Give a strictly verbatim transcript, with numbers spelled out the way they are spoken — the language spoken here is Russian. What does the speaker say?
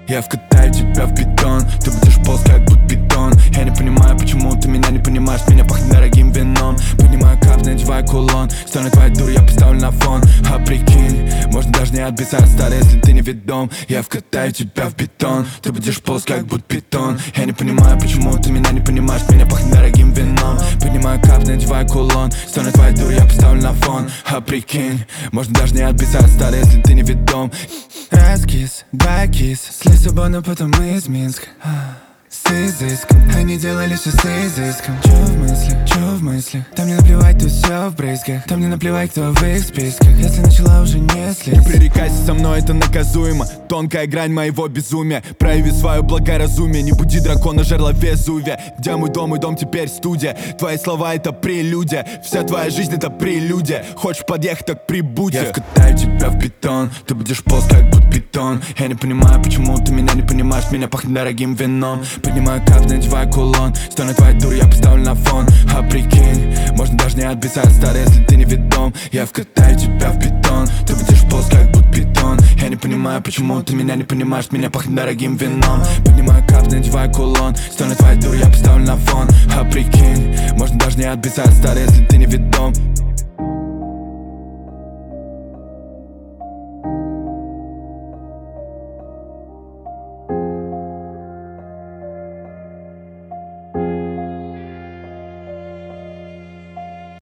Я вкатаю тебя в бетон, ты будешь полз как будто бетон. Я не понимаю, почему ты меня не понимаешь. Меня пахнет дорогим вином. Поднимаю кап, надеваю кулон. Стороны твоей дуры я поставлю на фон. А прикинь, можно даже не отбиться от стара, если ты не ведом. Я вкатаю тебя в бетон, ты будешь полз как будто бетон. Я не понимаю, почему ты меня не понимаешь. Меня пахнет дорогим вином. Поднимаю кап, надеваю кулон. Стороны твоей дуры я поставлю на фон. А прикинь, можно даже не отбиться от стара, если ты не ведом. Эскиз, два кис, с Лиссабона, потом мы из Минска. С изыском, они делали все с изыском. Чё в мысли, чё в мысли? Там не наплевать, тут все в брызгах. Там не наплевать, кто в их списках. Если начала, уже не слез. Не пререкайся со мной, это наказуемо. Тонкая грань моего безумия. Прояви свое благоразумие. Не буди дракона, жерла Везувия. Где мой дом, мой дом теперь студия. Твои слова это прелюдия. Вся твоя жизнь это прелюдия. Хочешь подъехать, так прибудь. Я вкатаю тебя в бетон, ты будешь полз как будто бетон. Я не понимаю, почему ты меня не понимаешь. Меня пахнет дорогим вином. Поднимаю кап, надеваю кулон. Стороны твоей дуры я поставлю на фон. А прикинь, можно даже не отбиться от стара, если ты не ведом. Я вкатаю тебя в бетон, ты будешь полз как будто бетон. Я не понимаю, почему ты меня не понимаешь. Меня пахнет дорогим вином. Поднимаю кап, надеваю кулон. Стороны твоей дуры я поставлю на фон. А прикинь, можно даже не отбиться от стара, если ты не ведом.